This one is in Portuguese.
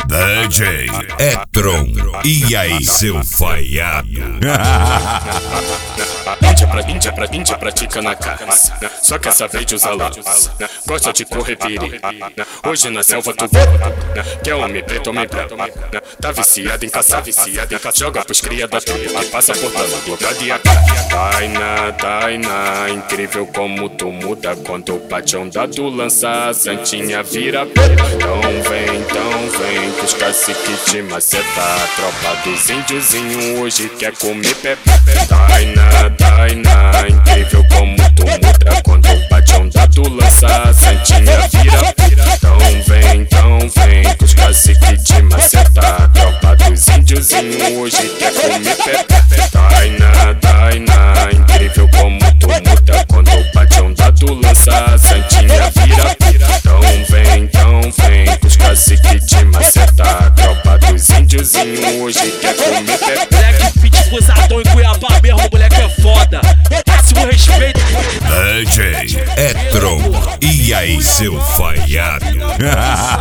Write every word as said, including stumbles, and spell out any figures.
D J Etron, e aí seu falhado? Índia pra Índia pra Índia pratica na casa, só quer saber de usar luz, gosta de correr perigo. Hoje na selva tu vê, quer homem preto, homem branco. Tá viciado em caçar, viciado em caçar. Joga pros cria da trupe, que passa por tela, blocada e a cara. Taina, Taina, incrível como tu muda quando bate onda do lança, a santinha vira preta. Então vem, então vem, que os caciques te maceta. A tropa dos índiozinhos hoje quer comer pepe. Taina, Taina, incrível como tu muda quando bate onda do lança, a santinha vira preta. Então vem, então vem, que os caciques te maceta. A tropa dos índiozinhos hoje quer comer pepe. Taina, Taina, incrível como tu muda quando bate onda do lança, a santinha vira preta. Então vem, então vem, que os caciques te maceta. A tropa dos índiozinhos hoje quer comer pepe. Moleque fit fusadão em Cuiabá mesmo, moleque é foda. Máximo respeito. D J Etron, e aí seu falhado?